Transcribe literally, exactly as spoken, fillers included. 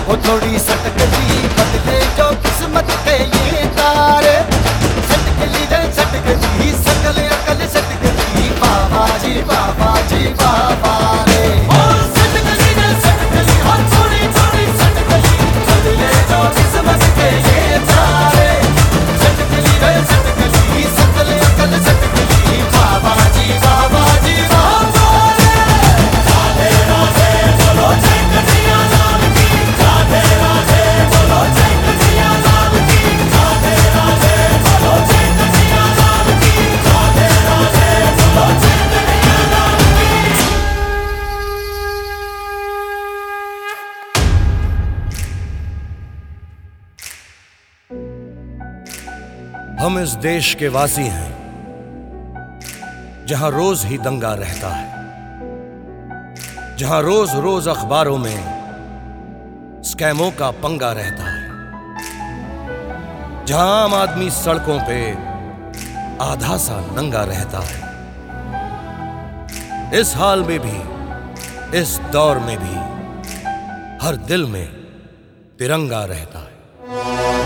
हो थोड़ी सटकली बदले जो किस्मत के ये तारे, सटकली रे सटकली सकल अकल सटकली, बाबा जी बाबा जी बाबा रे। ओ सटकली रे सटकली हो थोड़ी थोड़ी सटकली बदले जो किस्मत के ये तारे, सटकली रे सटकली सकल अकल सटकली, बाबा जी बाबा जी बाबा रे। राधे राधे बोलो जय कन्हैया लाल की, राधे राधे बोलो जय कन्हैया लाल की, राधे राधे बोलो जय कन्हैया लाल की, राधे राधे बोलो जय कन्हैया लाल की। हम इस देश के वासी हैं जहां रोज ही दंगा रहता है, जहां रोज रोज अखबारों में स्कैमों का पंगा रहता है, जहां आम आदमी सड़कों पे आधा सा नंगा रहता है। इस हाल में भी, इस दौर में भी हर दिल में तिरंगा रहता है।